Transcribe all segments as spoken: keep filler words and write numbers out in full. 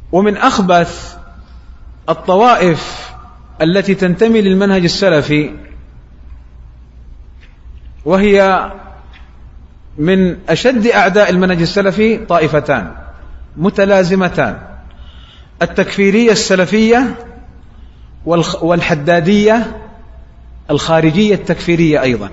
ومن أخبث الطوائف التي تنتمي للمنهج السلفي، وهي من أشد أعداء المنهج السلفي، طائفتان متلازمتان: التكفيرية السلفية والحدادية الخارجية التكفيرية أيضا.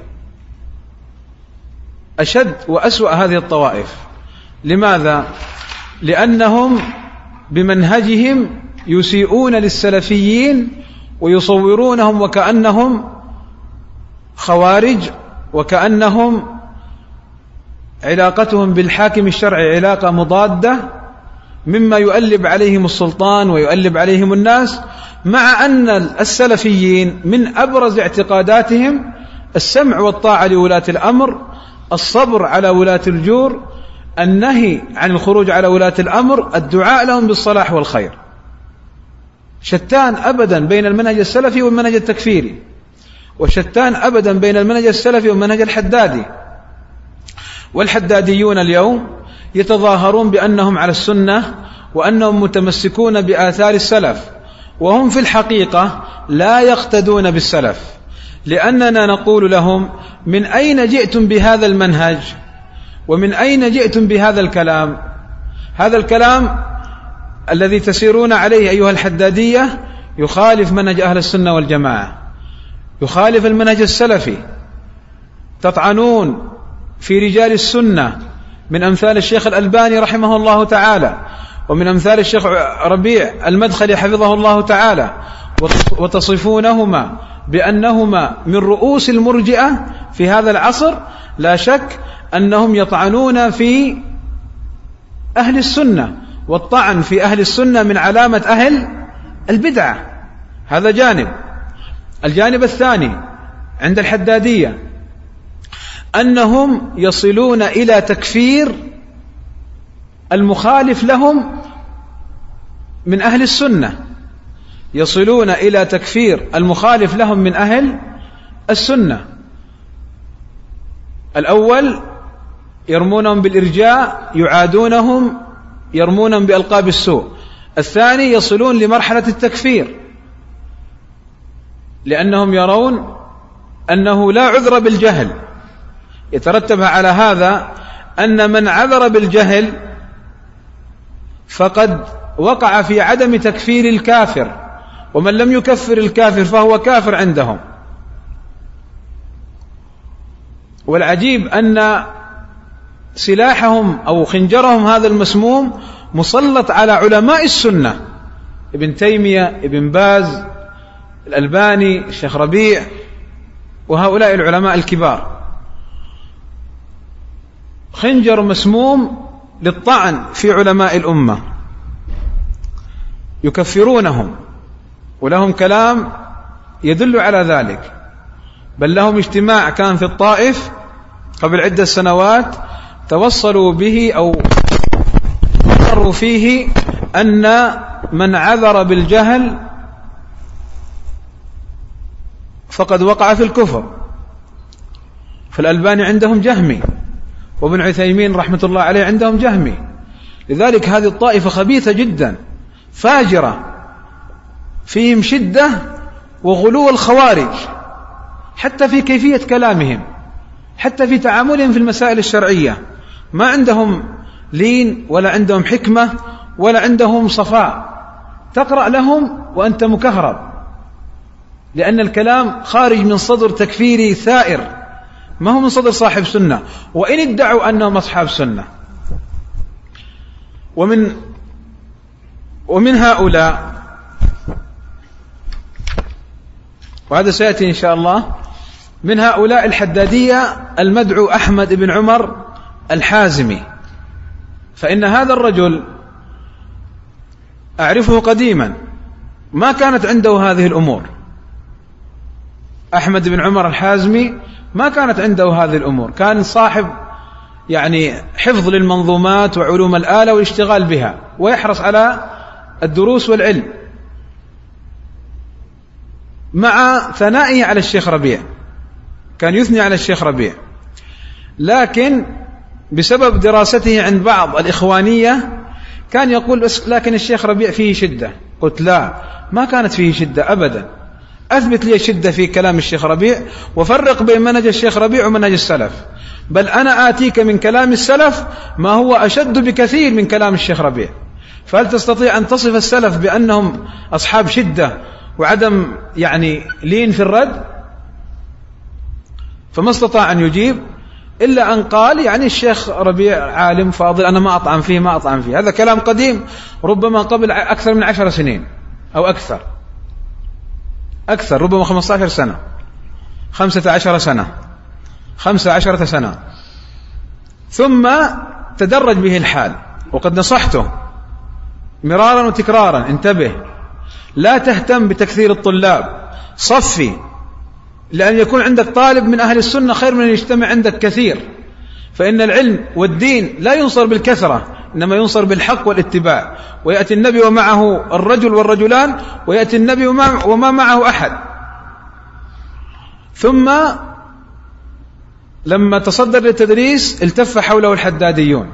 أشد وأسوأ هذه الطوائف. لماذا؟ لأنهم بمنهجهم يسيئون للسلفيين ويصورونهم وكأنهم خوارج، وكأنهم علاقتهم بالحاكم الشرعي علاقة مضادة، مما يؤلب عليهم السلطان ويؤلب عليهم الناس، مع أن السلفيين من أبرز اعتقاداتهم السمع والطاعة لولاة الأمر، الصبر على ولاة الجور، النهي عن الخروج على ولاة الأمر، الدعاء لهم بالصلاح والخير. شتان أبدا بين المنهج السلفي والمنهج التكفيري، وشتان أبدا بين المنهج السلفي والمنهج الحدادي. والحداديون اليوم يتظاهرون بأنهم على السنة وأنهم متمسكون بآثار السلف، وهم في الحقيقة لا يقتدون بالسلف، لأننا نقول لهم: من أين جئتم بهذا المنهج؟ ومن أين جئتم بهذا الكلام؟ هذا الكلام الذي تسيرون عليه أيها الحدادية يخالف منهج أهل السنة والجماعة، يخالف المنهج السلفي. تطعنون في رجال السنة من أمثال الشيخ الألباني رحمه الله تعالى، ومن أمثال الشيخ ربيع المدخلي حفظه الله تعالى، وتصفونهما بأنهما من رؤوس المرجئة في هذا العصر. لا شك أنهم يطعنون في أهل السنة، والطعن في أهل السنة من علامة أهل البدعة. هذا جانب. الجانب الثاني عند الحدادية أنهم يصلون إلى تكفير المخالف لهم من أهل السنة، يصلون إلى تكفير المخالف لهم من أهل السنة. الأول يرمونهم بالإرجاء، يعادونهم، يرمونهم بألقاب السوء. الثاني يصلون لمرحلة التكفير، لأنهم يرون أنه لا عذر بالجهل. يترتب على هذا أن من عذر بالجهل فقد وقع في عدم تكفير الكافر، ومن لم يكفر الكافر فهو كافر عندهم. والعجيب أن سلاحهم أو خنجرهم هذا المسموم مسلط على علماء السنة: ابن تيمية، ابن باز، الألباني، الشيخ ربيع، وهؤلاء العلماء الكبار. خنجر مسموم للطعن في علماء الأمة، يكفرونهم، ولهم كلام يدل على ذلك. بل لهم اجتماع كان في الطائف قبل عدة سنوات توصلوا به أو قرروا فيه أن من عذر بالجهل فقد وقع في الكفر. فالألباني عندهم جهمي، وابن عثيمين رحمة الله عليه عندهم جهمي. لذلك هذه الطائفة خبيثة جدا، فاجرة، فيهم شدة وغلو الخوارج، حتى في كيفية كلامهم، حتى في تعاملهم في المسائل الشرعية. ما عندهم لين ولا عندهم حكمة ولا عندهم صفاء. تقرأ لهم وأنت مكهرب، لأن الكلام خارج من صدر تكفيري ثائر، ما هو من صدر صاحب سنة، وإن ادعوا أنهم أصحاب سنة. ومن ومن هؤلاء، وهذا سيأتي إن شاء الله، من هؤلاء الحدادية المدعو أحمد بن عمر الحازمي. فإن هذا الرجل أعرفه قديما، ما كانت عنده هذه الأمور. أحمد بن عمر الحازمي ما كانت عنده هذه الأمور، كان صاحب يعني حفظ للمنظومات وعلوم الآلة والاشتغال بها، ويحرص على الدروس والعلم، مع ثنائه على الشيخ ربيع، كان يثني على الشيخ ربيع. لكن بسبب دراسته عند بعض الإخوانية كان يقول بس لكن الشيخ ربيع فيه شدة. قلت لا، ما كانت فيه شدة أبدا. أثبت لي الشدة في كلام الشيخ ربيع، وفرق بين منهج الشيخ ربيع ومنهج السلف. بل أنا آتيك من كلام السلف ما هو أشد بكثير من كلام الشيخ ربيع. فهل تستطيع أن تصف السلف بأنهم أصحاب شدة وعدم يعني لين في الرد؟ فما استطاع أن يجيب إلا أن قال يعني الشيخ ربيع عالم فاضل، أنا ما أطعن فيه ما أطعن فيه. هذا كلام قديم، ربما قبل أكثر من عشر سنين أو أكثر أكثر ربما خمسة عشر سنة، خمسة عشر سنة، خمسة عشرة سنة. ثم تدرج به الحال، وقد نصحته مرارا وتكرارا: انتبه، لا تهتم بتكثير الطلاب، صفي، لأن يكون عندك طالب من أهل السنة خير من أن يجتمع عندك كثير. فإن العلم والدين لا ينصر بالكثرة، إنما ينصر بالحق والاتباع. ويأتي النبي ومعه الرجل والرجلان، ويأتي النبي وما معه أحد. ثم لما تصدر للتدريس التف حوله الحداديون،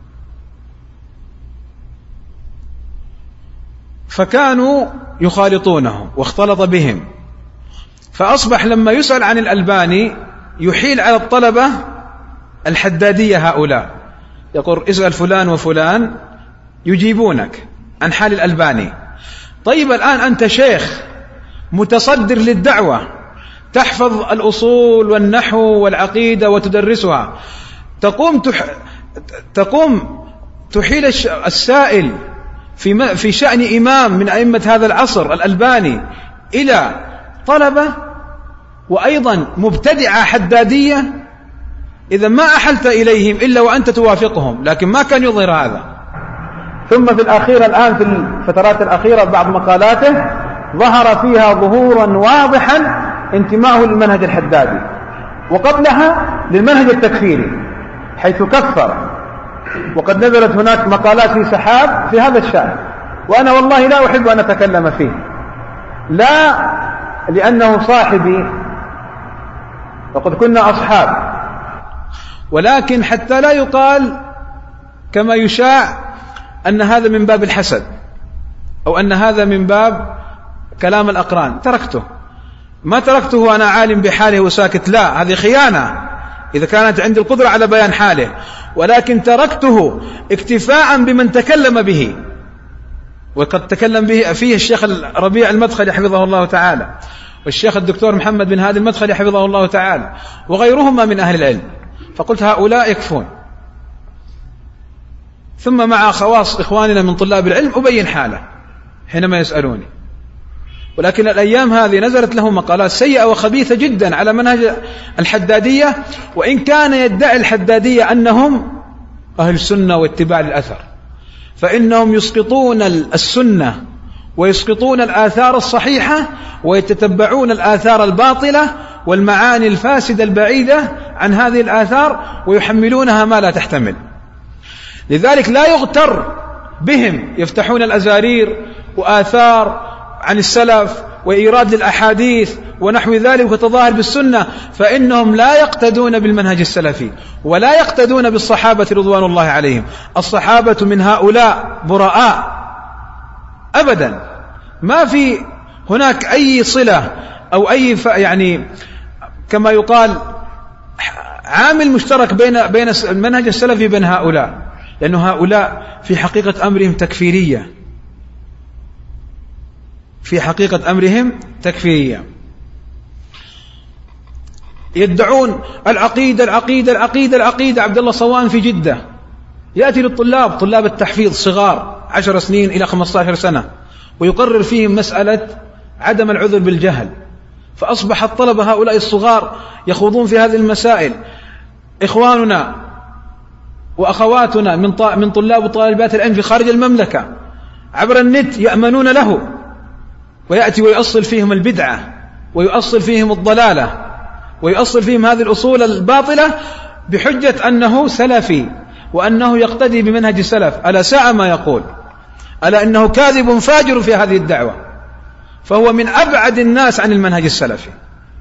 فكانوا يخالطونه واختلط بهم، فأصبح لما يسأل عن الألباني يحيل على الطلبة الحدادية هؤلاء، يقول اسأل فلان وفلان يجيبونك عن حال الألباني. طيب الآن أنت شيخ متصدر للدعوة، تحفظ الأصول والنحو والعقيدة وتدرسها، تقوم تح... تقوم تحيل السائل في في شأن إمام من أئمة هذا العصر الألباني إلى طلبة وأيضا مبتدعة حدادية. إذا ما أحلت إليهم إلا وأنت توافقهم، لكن ما كان يظهر هذا. ثم في الأخير الآن في الفترات الأخيرة بعض مقالاته ظهر فيها ظهورا واضحا انتماءه للمنهج الحدادي، وقبلها للمنهج التكفيري حيث كفر. وقد نزلت هناك مقالات في سحاب في هذا الشأن، وأنا والله لا أحب أن أتكلم فيه، لا لأنه صاحبي وقد كنا أصحاب، ولكن حتى لا يقال كما يشاع أن هذا من باب الحسد أو أن هذا من باب كلام الأقران. تركته، ما تركته وأنا عالم بحاله وساكت، لا، هذه خيانة إذا كانت عندي القدرة على بيان حاله، ولكن تركته اكتفاء بمن تكلم به، وقد تكلم به فيه الشيخ ربيع المدخلي حفظه الله تعالى، والشيخ الدكتور محمد بن هادي المدخلي حفظه الله تعالى، وغيرهما من أهل العلم. فقلت هؤلاء يكفون. ثم مع خواص إخواننا من طلاب العلم أبين حاله حينما يسألوني. ولكن الأيام هذه نزلت له مقالات سيئة وخبيثة جدا على منهج الحدادية، وإن كان يدعي الحدادية أنهم أهل السنة واتباع للأثر، فإنهم يسقطون السنة ويسقطون الآثار الصحيحة ويتتبعون الآثار الباطلة والمعاني الفاسدة البعيدة عن هذه الآثار ويحملونها ما لا تحتمل. لذلك لا يغتر بهم، يفتحون الأزارير وآثار عن السلف وإيراد للأحاديث ونحو ذلك وتظاهر بالسنة، فإنهم لا يقتدون بالمنهج السلفي ولا يقتدون بالصحابة رضوان الله عليهم. الصحابة من هؤلاء براء أبدا، ما في هناك أي صلة أو أي يعني كما يقال عامل مشترك بين بين المنهج السلفي بين هؤلاء، لأن هؤلاء في حقيقة أمرهم تكفيرية، في حقيقة أمرهم تكفيرية. يدعون العقيدة العقيدة العقيدة العقيدة. عبد الله صوان في جدة يأتي للطلاب طلاب التحفيظ صغار عشر سنين إلى خمسة عشر سنة ويقرر فيهم مسألة عدم العذر بالجهل، فأصبح الطلبة هؤلاء الصغار يخوضون في هذه المسائل. إخواننا وأخواتنا من من طلاب وطالبات العلم في خارج المملكة عبر النت يأمنون له، ويأتي ويؤصل فيهم البدعة ويؤصل فيهم الضلالة ويؤصل فيهم هذه الأصول الباطلة بحجة أنه سلفي وأنه يقتدي بمنهج السلف. ألا ساء ما يقول، ألا إنه كاذب فاجر في هذه الدعوة، فهو من أبعد الناس عن المنهج السلفي.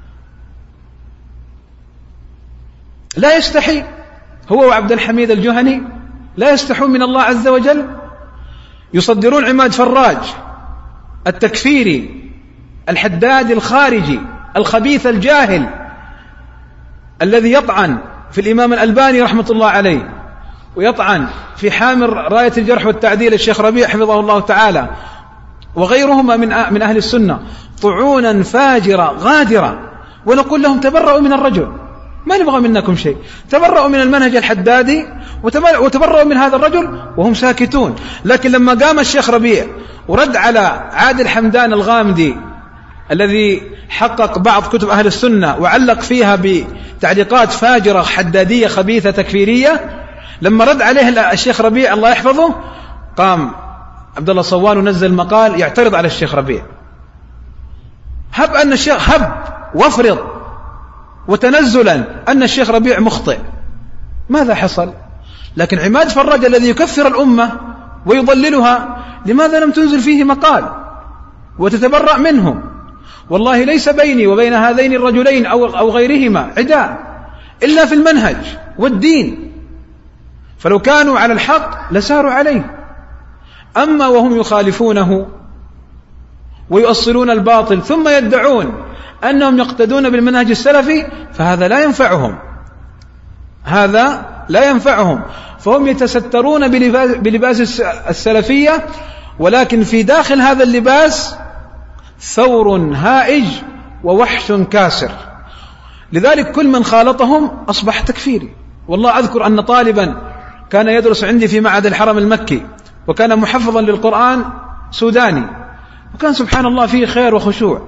لا يستحي هو وعبد الحميد الجهني، لا يستحون من الله عز وجل. يصدرون عماد فراج التكفيري الحداد الخارجي الخبيث الجاهل الذي يطعن في الإمام الألباني رحمة الله عليه، ويطعن في حامل راية الجرح والتعديل الشيخ ربيع حفظه الله تعالى وغيرهما من من أهل السنة، طعونا فاجرة غادرة، ونقول لهم تبرؤوا من الرجل، ما نبغى منكم شيء، تبرؤوا من المنهج الحدادي وتبرؤوا من هذا الرجل، وهم ساكتون. لكن لما قام الشيخ ربيع ورد على عادل حمدان الغامدي الذي حقق بعض كتب أهل السنة وعلق فيها بتعليقات فاجرة حدادية خبيثة تكفيرية، لما رد عليه الشيخ ربيع الله يحفظه، قام عبد الله صوان ونزل مقال يعترض على الشيخ ربيع. هب أن الشيخ هب وافرض وتنزلا أن الشيخ ربيع مخطئ، ماذا حصل؟ لكن عماد فراج الذي يكفر الأمة ويضللها، لماذا لم تنزل فيه مقال وتتبرأ منهم؟ والله ليس بيني وبين هذين الرجلين أو أو غيرهما عداء إلا في المنهج والدين، فلو كانوا على الحق لساروا عليه. أما وهم يخالفونه ويؤصلون الباطل ثم يدعون أنهم يقتدون بالمنهج السلفي، فهذا لا ينفعهم، هذا لا ينفعهم. فهم يتسترون بلباس السلفية، ولكن في داخل هذا اللباس ثور هائج ووحش كاسر. لذلك كل من خالطهم أصبح تكفيري. والله أذكر أن طالبا كان يدرس عندي في معهد الحرم المكي، وكان محفظا للقرآن سوداني، وكان سبحان الله فيه خير وخشوع،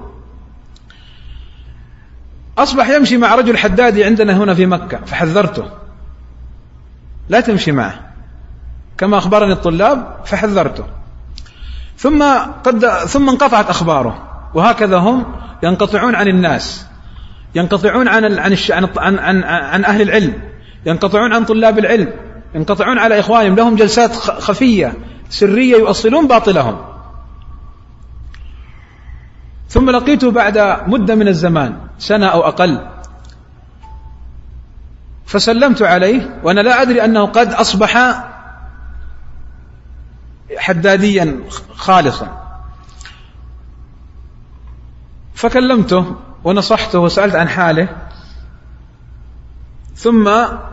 أصبح يمشي مع رجل حدادي عندنا هنا في مكة، فحذرته لا تمشي معه كما أخبرني الطلاب، فحذرته، ثم قد ثم انقطعت أخباره. وهكذا هم ينقطعون عن الناس، ينقطعون عن عن عن عن, عن أهل العلم، ينقطعون عن طلاب العلم، ينقطعون على إخوانهم، لهم جلسات خفية سرية يؤصلون باطلهم. ثم لقيته بعد مدة من الزمان، سنة أو أقل، فسلمت عليه وأنا لا أدري أنه قد أصبح حداديا خالصا، فكلمته ونصحته وسألت عن حاله، ثم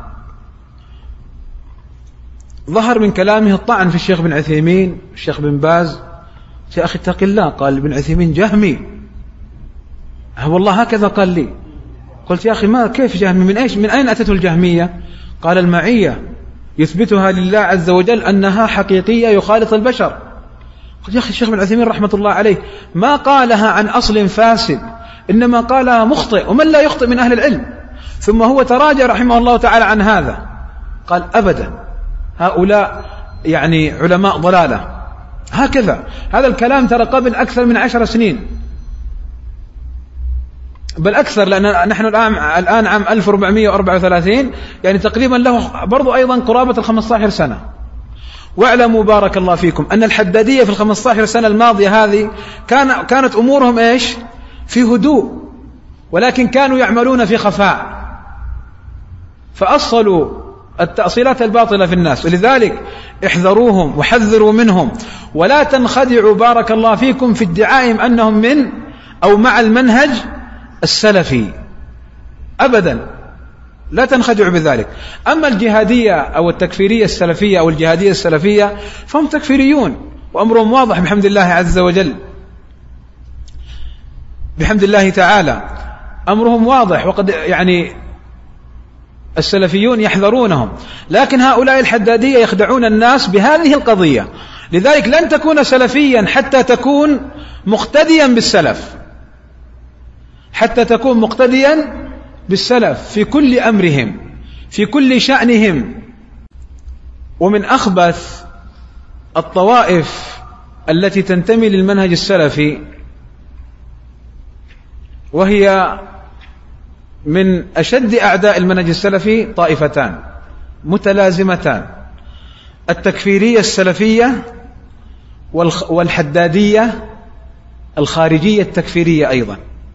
ظهر من كلامه الطعن في الشيخ بن عثيمين الشيخ بن باز. يا أخي اتق الله، قال ابن عثيمين جهمي، والله هكذا قال لي. قلت يا أخي ما كيف جهمي؟ من إيش من أين أتته الجهمية؟ قال المعية يثبتها لله عز وجل أنها حقيقية يخالط البشر. قلت يا أخي الشيخ بن عثيمين رحمة الله عليه ما قالها عن أصل فاسد، إنما قالها مخطئ، ومن لا يخطئ من أهل العلم. ثم هو تراجع رحمه الله تعالى عن هذا، قال أبدا هؤلاء يعني علماء ضلالة. هكذا هذا الكلام ترى قبل أكثر من عشر سنين، بل أكثر، لأن نحن الآن الآن عام ألف وأربعمائة وأربعة وثلاثين، يعني تقريبا له برضو أيضا قرابة الخمسة عشر سنة. واعلموا بارك الله فيكم أن الحدادية في الخمسة عشر سنة الماضية هذه كان كانت أمورهم إيش؟ في هدوء، ولكن كانوا يعملون في خفاء، فأصلوا التأصيلات الباطلة في الناس. ولذلك احذروهم وحذروا منهم، ولا تنخدعوا بارك الله فيكم في ادعائهم أنهم من أو مع المنهج السلفي أبدا، لا تنخدعوا بذلك. أما الجهادية أو التكفيرية السلفية أو الجهادية السلفية فهم تكفيريون، وأمرهم واضح بحمد الله عز وجل، بحمد الله تعالى أمرهم واضح، وقد يعني السلفيون يحذرونهم. لكن هؤلاء الحدادية يخدعون الناس بهذه القضية. لذلك لن تكون سلفيا حتى تكون مقتديا بالسلف، حتى تكون مقتديا بالسلف في كل أمرهم، في كل شأنهم. ومن أخبث الطوائف التي تنتمي للمنهج السلفي، وهي من أشد أعداء المنهج السلفي، طائفتان متلازمتان: التكفيرية السلفية والحدادية الخارجية التكفيرية أيضا.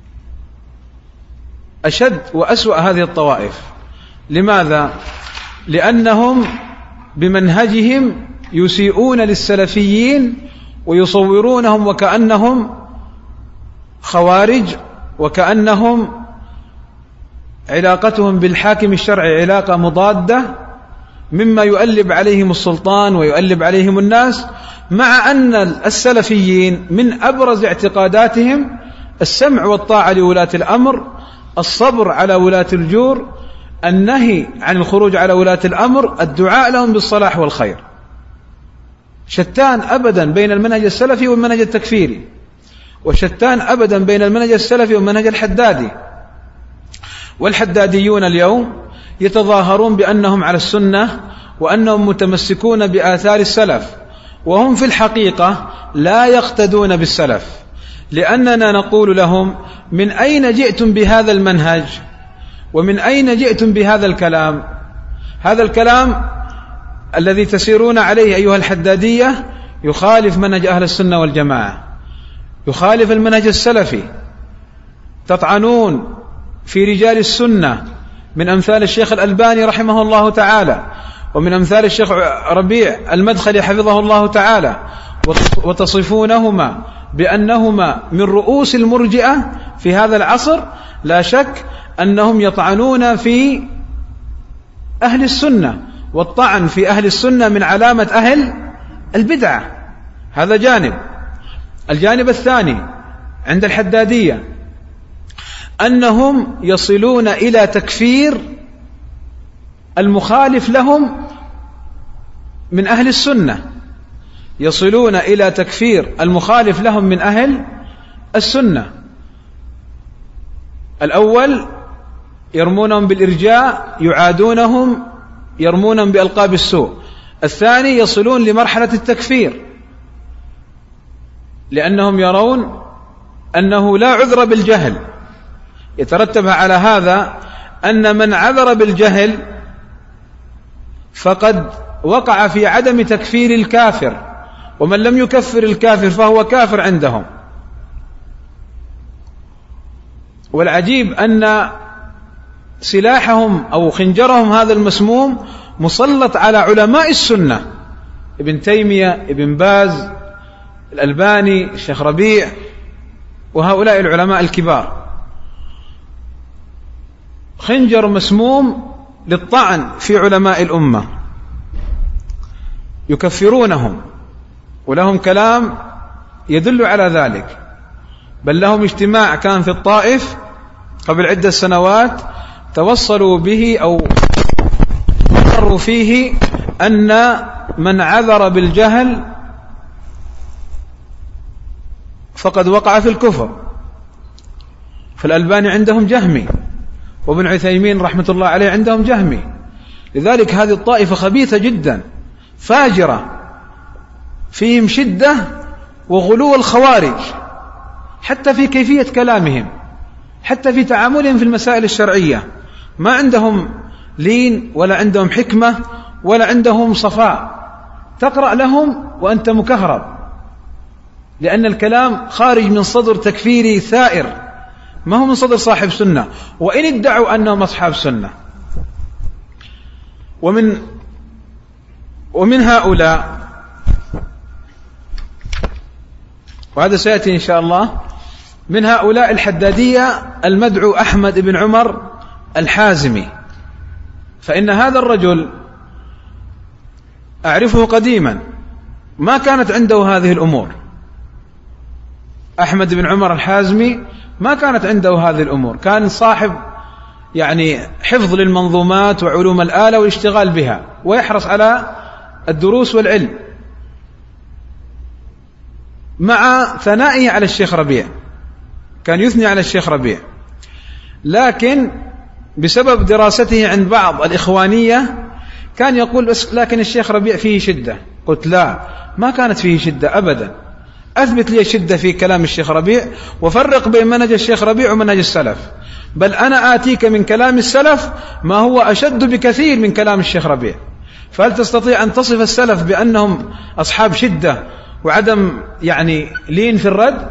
أشد وأسوأ هذه الطوائف. لماذا؟ لأنهم بمنهجهم يسيئون للسلفيين ويصورونهم وكأنهم خوارج، وكأنهم علاقتهم بالحاكم الشرعي علاقة مضادة، مما يؤلب عليهم السلطان ويؤلب عليهم الناس، مع أن السلفيين من أبرز اعتقاداتهم السمع والطاعة لولاة الأمر، الصبر على ولاة الجور، النهي عن الخروج على ولاة الأمر، الدعاء لهم بالصلاح والخير. شتان أبدا بين المنهج السلفي والمنهج التكفيري، وشتان أبدا بين المنهج السلفي والمنهج الحدادي. والحداديون اليوم يتظاهرون بأنهم على السنة وأنهم متمسكون بآثار السلف، وهم في الحقيقة لا يقتدون بالسلف، لأننا نقول لهم: من أين جئتم بهذا المنهج؟ ومن أين جئتم بهذا الكلام؟ هذا الكلام الذي تسيرون عليه أيها الحدادية يخالف منهج أهل السنة والجماعة، يخالف المنهج السلفي. تطعنون في رجال السنة من أمثال الشيخ الألباني رحمه الله تعالى، ومن أمثال الشيخ ربيع المدخلي حفظه الله تعالى، وتصفونهما بأنهما من رؤوس المرجئة في هذا العصر. لا شك أنهم يطعنون في أهل السنة، والطعن في أهل السنة من علامة أهل البدعة. هذا جانب. الجانب الثاني عند الحدادية أنهم يصلون إلى تكفير المخالف لهم من أهل السنة، يصلون إلى تكفير المخالف لهم من أهل السنة. الأول يرمونهم بالإرجاء، يعادونهم، يرمونهم بألقاب السوء. الثاني يصلون لمرحلة التكفير، لأنهم يرون أنه لا عذر بالجهل. يترتب على هذا أن من عذر بالجهل فقد وقع في عدم تكفير الكافر، ومن لم يكفر الكافر فهو كافر عندهم. والعجيب أن سلاحهم أو خنجرهم هذا المسموم مسلط على علماء السنة، ابن تيمية، ابن باز، الألباني، الشيخ ربيع، وهؤلاء العلماء الكبار. خنجر مسموم للطعن في علماء الأمة، يكفرونهم، ولهم كلام يدل على ذلك. بل لهم اجتماع كان في الطائف قبل عدة سنوات توصلوا به أو قرروا فيه أن من عذر بالجهل فقد وقع في الكفر. فالألباني عندهم جهمي، وابن عثيمين رحمة الله عليه عندهم جهمي. لذلك هذه الطائفة خبيثة جدا، فاجرة، فيهم شدة وغلو الخوارج، حتى في كيفية كلامهم، حتى في تعاملهم في المسائل الشرعية. ما عندهم لين ولا عندهم حكمة ولا عندهم صفاء. تقرأ لهم وأنت مكهرب، لأن الكلام خارج من صدر تكفيري ثائر، ما هو من صدر صاحب سنة، وإن ادعوا أنهم أصحاب سنة. ومن ومن هؤلاء، وهذا سيأتي إن شاء الله، من هؤلاء الحدادية المدعو أحمد بن عمر الحازمي. فإن هذا الرجل أعرفه قديما، ما كانت عنده هذه الأمور. أحمد بن عمر الحازمي ما كانت عنده هذه الأمور، كان صاحب يعني حفظ للمنظومات وعلوم الآلة والاشتغال بها، ويحرص على الدروس والعلم، مع ثنائه على الشيخ ربيع، كان يثني على الشيخ ربيع. لكن بسبب دراسته عند بعض الإخوانية كان يقول بس لكن الشيخ ربيع فيه شدة. قلت لا، ما كانت فيه شدة أبدا. أثبت لي الشدة في كلام الشيخ ربيع، وفرق بين منهج الشيخ ربيع ومنهج السلف. بل أنا آتيك من كلام السلف ما هو أشد بكثير من كلام الشيخ ربيع. فهل تستطيع أن تصف السلف بأنهم أصحاب شدة وعدم يعني لين في الرد؟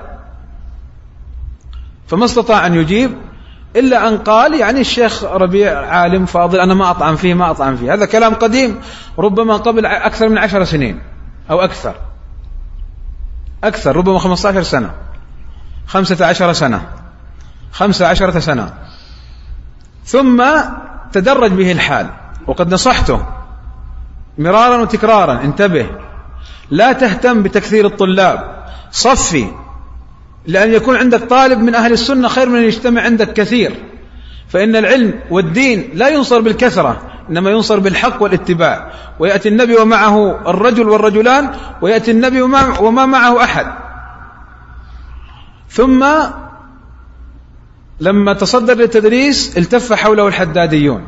فما استطاع أن يجيب إلا أن قال يعني الشيخ ربيع عالم فاضل، أنا ما أطعن فيه ما أطعن فيه. هذا كلام قديم، ربما قبل أكثر من عشر سنين. أو أكثر أكثر ربما خمسة عشر سنة، خمسة عشر سنة، خمسة عشرة سنة. ثم تدرج به الحال، وقد نصحته مرارا وتكرارا: انتبه، لا تهتم بتكثير الطلاب، صفي، لأن يكون عندك طالب من أهل السنة خير من أن يجتمع عندك كثير، فإن العلم والدين لا ينصر بالكثرة، إنما ينصر بالحق والاتباع. ويأتي النبي ومعه الرجل والرجلان، ويأتي النبي وما معه أحد. ثم لما تصدر للتدريس التف حوله الحداديون،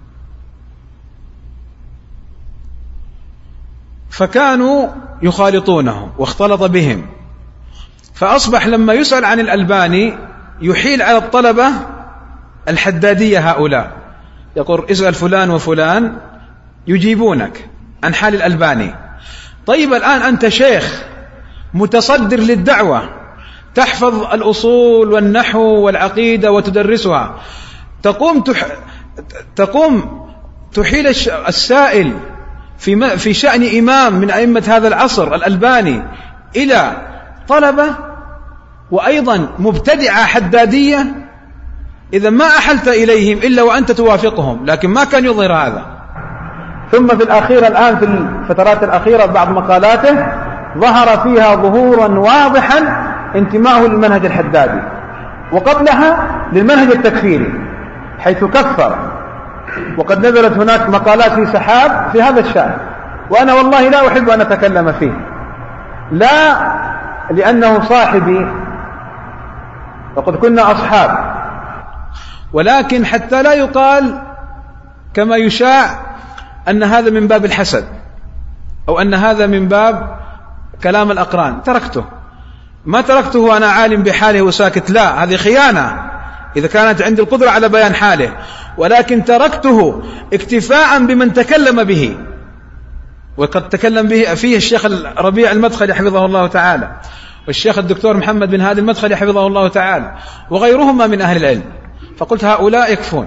فكانوا يخالطونه واختلط بهم، فأصبح لما يسأل عن الألباني يحيل على الطلبة الحدادية هؤلاء، يقول: اسأل فلان وفلان يجيبونك عن حال الألباني. طيب الآن أنت شيخ متصدر للدعوة، تحفظ الأصول والنحو والعقيدة وتدرسها، تقوم تح... تقوم تحيل السائل في في شأن إمام من أئمة هذا العصر الألباني إلى طلبة وأيضا مبتدعة حدادية. إذا ما أحلت إليهم إلا وأنت توافقهم، لكن ما كان يظهر هذا. ثم في الأخير الآن في الفترات الأخيرة بعض مقالاته ظهر فيها ظهورا واضحا انتماءه للمنهج الحدادي، وقبلها للمنهج التكفيري حيث كفر. وقد نزلت هناك مقالات في سحاب في هذا الشأن، وأنا والله لا أحب أن أتكلم فيه، لا لأنه صاحبي وقد كنا أصحاب، ولكن حتى لا يقال كما يشاع أن هذا من باب الحسد أو أن هذا من باب كلام الأقران. تركته، ما تركته وأنا عالم بحاله وساكت، لا، هذه خيانة إذا كانت عندي القدرة على بيان حاله، ولكن تركته اكتفاء بمن تكلم به، وقد تكلم به فيه الشيخ ربيع المدخلي حفظه الله تعالى، والشيخ الدكتور محمد بن هادي المدخلي حفظه الله تعالى، وغيرهما من أهل العلم. فقلت هؤلاء يكفون.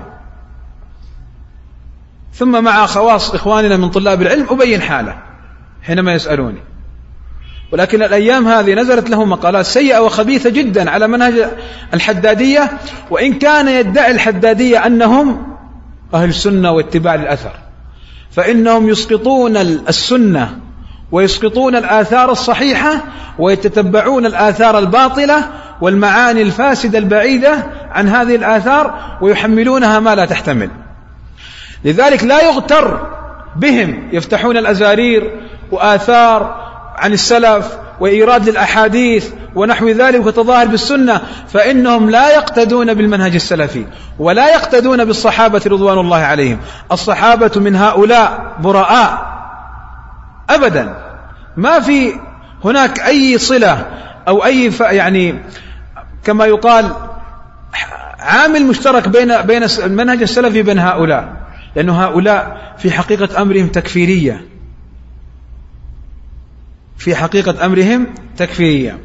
ثم مع خواص إخواننا من طلاب العلم أبين حاله حينما يسألوني. ولكن الأيام هذه نزلت له مقالات سيئة وخبيثة جدا على منهج الحدادية، وإن كان يدعي الحدادية أنهم أهل السنة واتباع الأثر، فإنهم يسقطون السنة ويسقطون الآثار الصحيحة ويتتبعون الآثار الباطلة والمعاني الفاسدة البعيدة عن هذه الآثار ويحملونها ما لا تحتمل. لذلك لا يغتر بهم، يفتحون الأزارير وآثار عن السلف وإيراد للأحاديث ونحو ذلك وتظاهر بالسنة، فإنهم لا يقتدون بالمنهج السلفي ولا يقتدون بالصحابة رضوان الله عليهم. الصحابة من هؤلاء براء أبدا، ما في هناك أي صلة أو أي يعني كما يقال عامل مشترك بين بين المنهج السلفي بين هؤلاء، لأن هؤلاء في حقيقة أمرهم تكفيرية، في حقيقة أمرهم تكفيرية.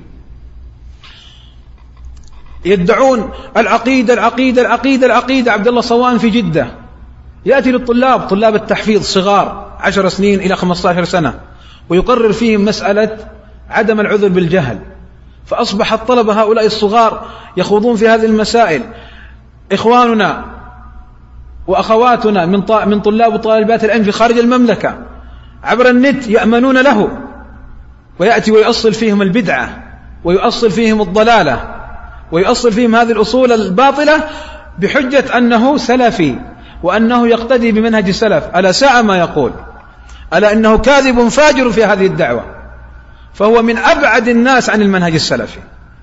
يدعون العقيدة العقيدة العقيدة العقيدة. عبد الله صوان في جدة يأتي للطلاب، طلاب التحفيظ صغار عشر سنين إلى خمسة عشر سنة، ويقرر فيهم مسألة عدم العذر بالجهل، فأصبح الطلبة هؤلاء الصغار يخوضون في هذه المسائل. إخواننا وأخواتنا من من طلاب وطالبات العلم في خارج المملكة عبر النت يأمنون له، ويأتي ويؤصل فيهم البدعة ويؤصل فيهم الضلالة ويؤصل فيهم هذه الأصول الباطلة بحجة أنه سلفي وأنه يقتدي بمنهج السلف. ألا ساء ما يقول، ألا إنه كاذب فاجر في هذه الدعوة، فهو من أبعد الناس عن المنهج السلفي.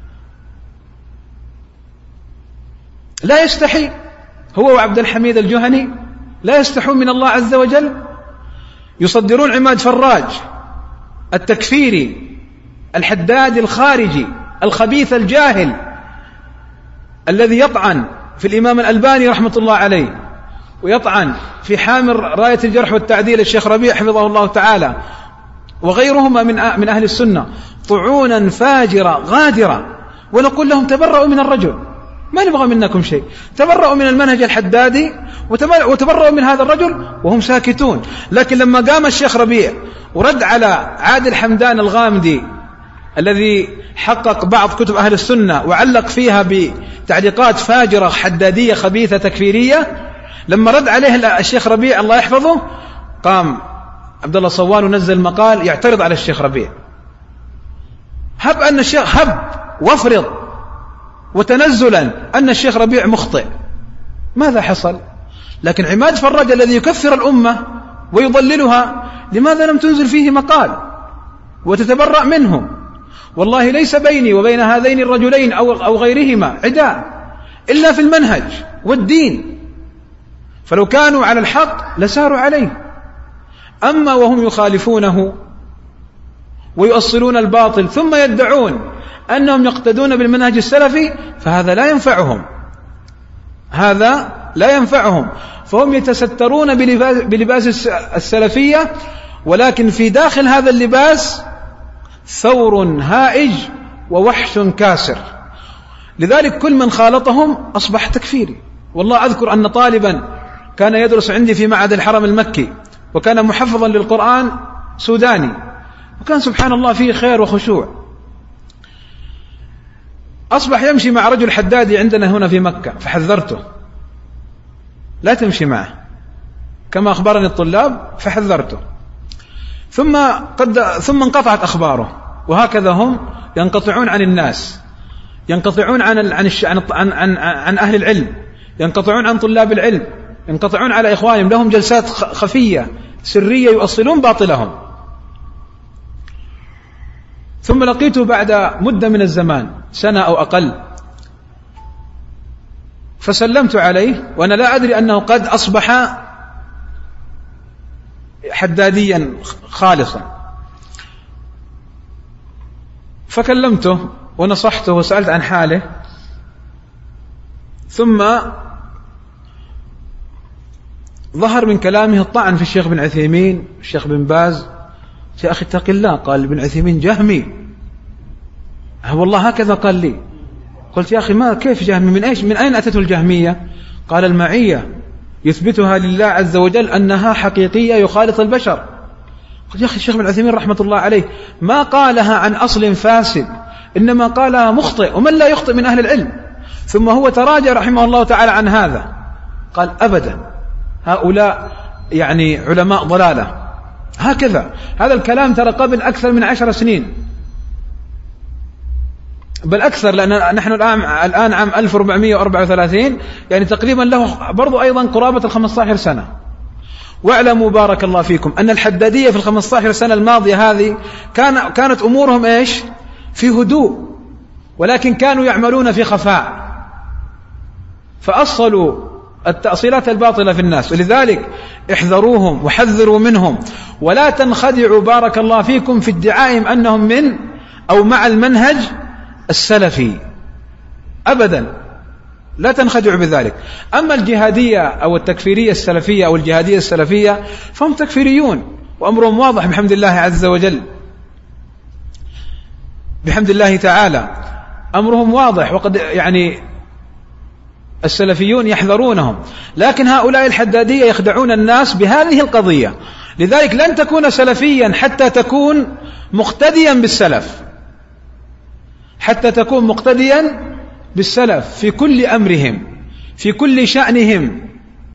لا يستحي هو وعبد الحميد الجهني، لا يستحون من الله عز وجل. يصدرون عماد فراج التكفيري الحداد الخارجي الخبيث الجاهل الذي يطعن في الإمام الألباني رحمة الله عليه، ويطعن في حامل راية الجرح والتعديل الشيخ ربيع حفظه الله تعالى وغيرهما من من أهل السنة، طعونا فاجرة غادرة. ونقول لهم تبرؤوا من الرجل، ما نبغى منكم شيء، تبرأوا من المنهج الحدادي وتبرأوا من هذا الرجل وهم ساكتون. لكن لما قام الشيخ ربيع ورد على عادل حمدان الغامدي الذي حقق بعض كتب أهل السنة وعلق فيها بتعليقات فاجرة حدادية خبيثة تكفيرية، لما رد عليه الشيخ ربيع الله يحفظه، قام عبد الله صوان ونزل مقال يعترض على الشيخ ربيع. هب أن الشيخ هب وافرض وتنزلا أن الشيخ ربيع مخطئ، ماذا حصل؟ لكن عماد فراج الذي يكفر الأمة ويضللها، لماذا لم تنزل فيه مقال وتتبرأ منه؟ والله ليس بيني وبين هذين الرجلين أو, أو غيرهما عداء إلا في المنهج والدين، فلو كانوا على الحق لساروا عليه. أما وهم يخالفونه ويؤصلون الباطل ثم يدعون أنهم يقتدون بالمنهج السلفي، فهذا لا ينفعهم، هذا لا ينفعهم. فهم يتسترون بلباس السلفية، ولكن في داخل هذا اللباس ثور هائج ووحش كاسر. لذلك كل من خالطهم أصبح تكفيري. والله أذكر أن طالبا كان يدرس عندي في معهد الحرم المكي وكان محفظا للقرآن سوداني، وكان سبحان الله فيه خير وخشوع، أصبح يمشي مع رجل حدادي عندنا هنا في مكة، فحذرته لا تمشي معه كما أخبرني الطلاب، فحذرته. ثم قد ثم انقطعت أخباره. وهكذا هم ينقطعون عن الناس، ينقطعون عن عن عن عن, عن أهل العلم، ينقطعون عن طلاب العلم، ينقطعون على إخوانهم، لهم جلسات خفية سرية يؤصلون باطلهم. ثم لقيته بعد مدة من الزمان، سنة أو أقل، فسلمت عليه وأنا لا أدري أنه قد أصبح حداديا خالصا، فكلمته ونصحته وسألت عن حاله. ثم ظهر من كلامه الطعن في الشيخ بن عثيمين الشيخ بن باز. يا أخي اتق الله، قال بن عثيمين جهمي. والله هكذا قال لي. قلت يا أخي ما كيف جهمي؟ من أيش من أين أتته الجهمية؟ قال المعية يثبتها لله عز وجل أنها حقيقية يخالط البشر. قلت يا أخي الشيخ بن عثيمين رحمة الله عليه ما قالها عن أصل فاسد، إنما قالها مخطئ، ومن لا يخطئ من أهل العلم. ثم هو تراجع رحمه الله تعالى عن هذا، قال أبدا هؤلاء يعني علماء ضلالة. هكذا هذا الكلام ترى قبل أكثر من عشر سنين، بل أكثر، لأن نحن الآن الآن عام ألف وأربعمائة وأربعة وثلاثين، يعني تقريبا له برضو أيضا قرابة الخمسة عشر سنة. واعلموا بارك الله فيكم أن الحدادية في الخمسة عشر سنة الماضية هذه كان كانت أمورهم إيش؟ في هدوء، ولكن كانوا يعملون في خفاء، فأصلوا التأصيلات الباطلة في الناس. ولذلك احذروهم وحذروا منهم، ولا تنخدعوا بارك الله فيكم في ادعائهم أنهم من أو مع المنهج السلفي، أبدا لا تنخدعوا بذلك. أما الجهادية أو التكفيرية السلفية أو الجهادية السلفية فهم تكفيريون، وأمرهم واضح بحمد الله عز وجل، بحمد الله تعالى أمرهم واضح، وقد يعني السلفيون يحذرونهم. لكن هؤلاء الحدادية يخدعون الناس بهذه القضية. لذلك لن تكون سلفيا حتى تكون مقتديا بالسلف، حتى تكون مقتديا بالسلف في كل أمرهم، في كل شأنهم،